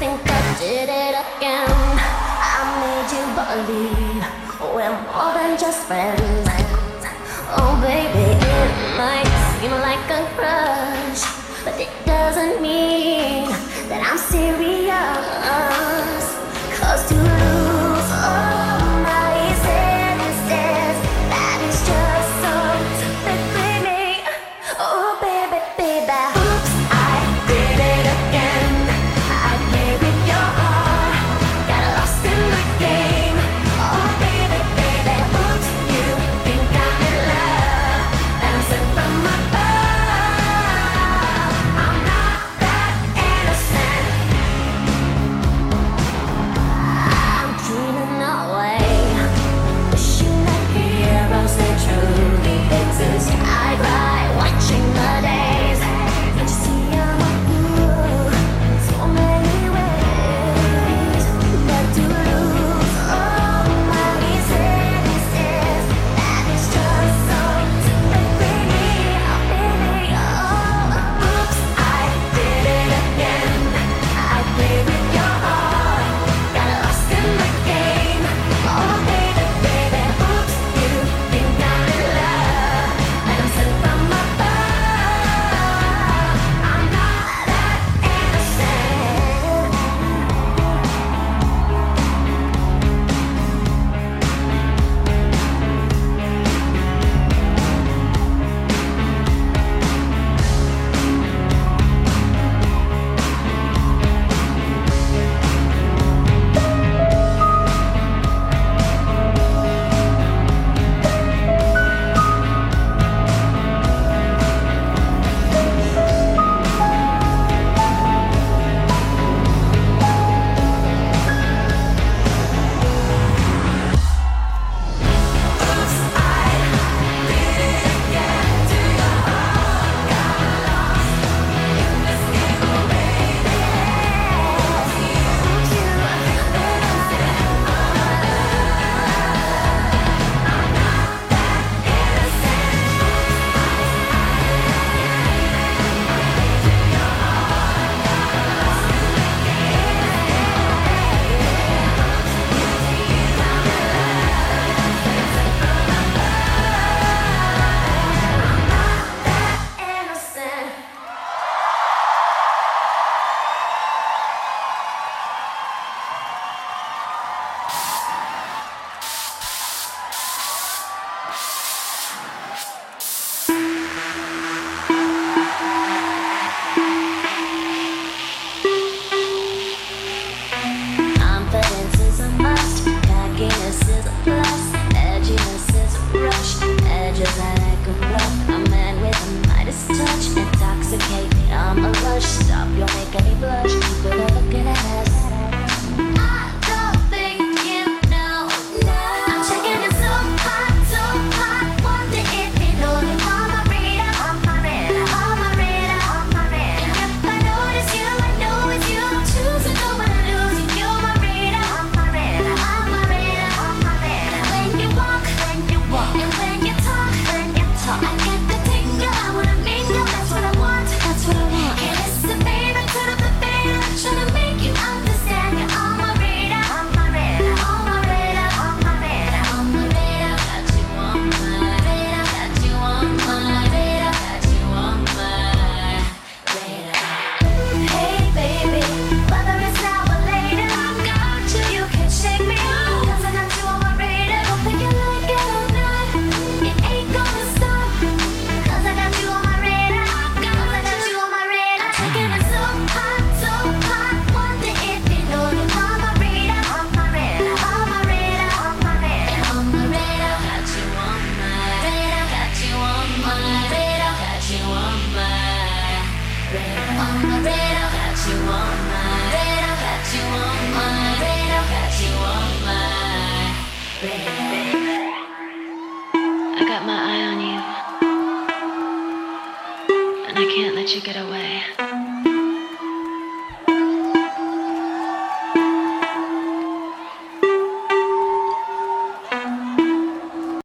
think I did it again. I made you believe we're more than just friends. Oh baby, it might seem like a crush, but it doesn't mean that I'm serious. 'Cause to lose all my senses, that is just so typically me. Oh baby, baby, oops, I did it again. I played with your heart, got lost in the game. Oh baby, baby, oops, you think I'm in love, and I'm sent from above. I'm not that innocent. I'm dreaming away, wishing that heroes they truly exist. I cry watching the days. Can't you see I'm a fool in so many ways? But to lose all my senses, that is just so typically me. Oh baby, oh, oops, I did it again. I played with your heart, got lost in the game. Oh baby, baby, oops, you think I'm in love, and I'm sent from above. I'm not that innocent. Innocent. Confidence is a must, cockiness is a plus, edginess is a rush, edges like a rough. A man with a Midas touch, intoxicate me, I'm a rush. Stop, you'll make me blush, people are looking at us. I don't think you know, no. I'm checking it so hot, wonder if you know me. On my radar, on my radar, on my radar, on my radar. And if I notice you, I know it's you. I'm choosing, don't wanna lose you. You're my radar, on my radar, on my radar, on my radar. When you walk, and when you talk, I get the tingle, I wanna mingle. That's what I want, that's what I want. And it's the baby, turn up the beta, trying to make you understand. You're on my radar, on my radar, on my radar, on my radar, on my radar. Got you on my radar, got you on my radar, got you on my radar. Hey baby, whether it's now or later, I got you, you can shake me off. 'Cause I got you on my radar, don't think you like it or not. It ain't gonna stop, 'cause I got you on my radar, I got you on my radar. I'm taking it so hot, wonder if you know me. On my radar, on my radar, on my radar, on my radar, on my radar. Got you on my radar, got you on my radar, got you on my radar. On my radar, got you on my radar, got you on my radar, got you on my radar. I got my eye on you, and I can't let you get away.